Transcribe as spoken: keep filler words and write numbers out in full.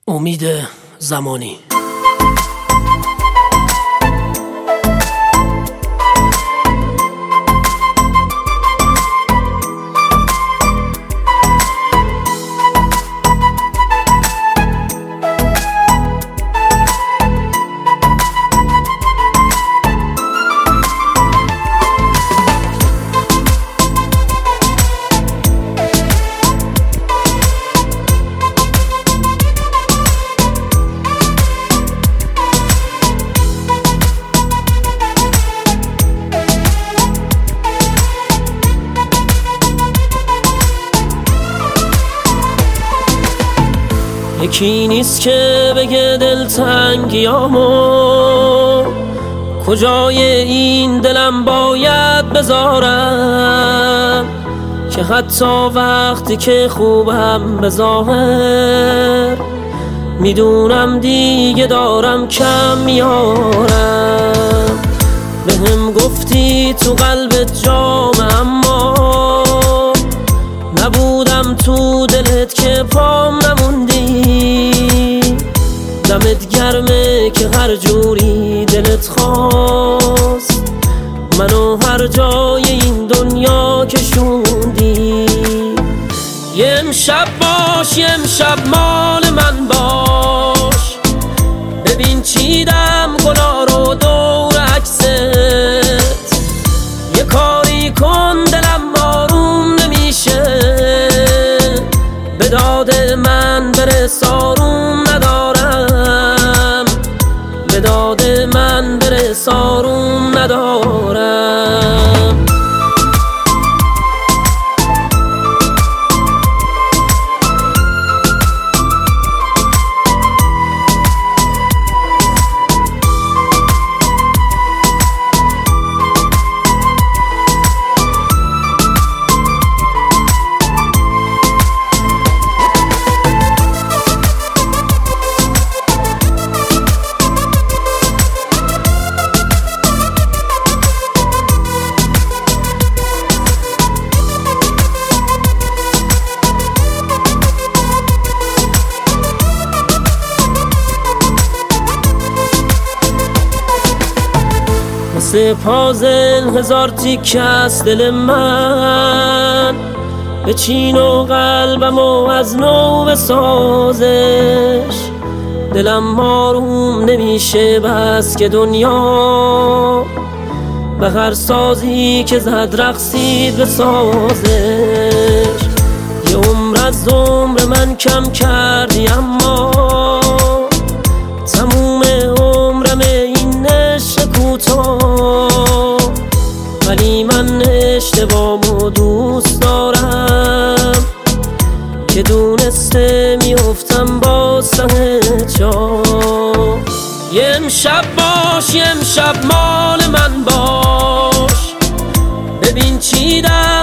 امید زمانی. یکی نیست که بگه دلتنگیامو کجای این دلم باید بذارم، که حتی وقتی که خوبم به ظاهر میدونم دیگه دارم کم میارم. بهم گفتی تو قلبت جام، اما نبودم تو دلت که پام نموندی. دمت گرمه که هر جوری دلت خواست منو هر جای این دنیا کشوندی. یه امشب باش، یه امشب مال من باش، ببین چیدم گلا رو دور عکست. یه کاری کن دلم آروم نمیشه، به داد من برس آروم ندارم، به داد من برس آروم ندارم. مثل پازل هزار تیکه است دل من، به چین و قلبم و از نو بسازش. دلم آروم نمیشه بس که دنیا به هر سازی که زد رقصید بسازش. یه عمر از عمر من کم کردی، اما تموم عمرم این عشق کوتاه. ولی من اشتباهمو دوست دارم که دونسته میافتم با سه جا. یه امشب باش، یه امشب مال من باش، ببین چیدم